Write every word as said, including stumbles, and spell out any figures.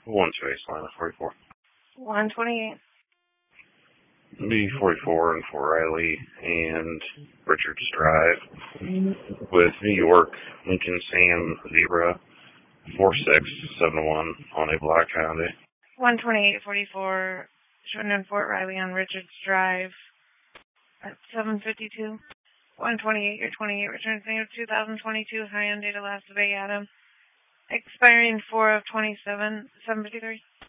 One Chase line of forty-four. one twenty-eight. B forty-four and Fort Riley and Richards Drive with New York, Lincoln Sam Zebra, four six seven one on a black Hyundai. one twenty-eight forty-four, showing in Fort Riley on Richards Drive at seven fifty-two. one twenty-eight, your twenty-eight returns me of two thousand twenty-two Hyundai to Las Vegas, expiring four of twenty-seven, seven fifty-three.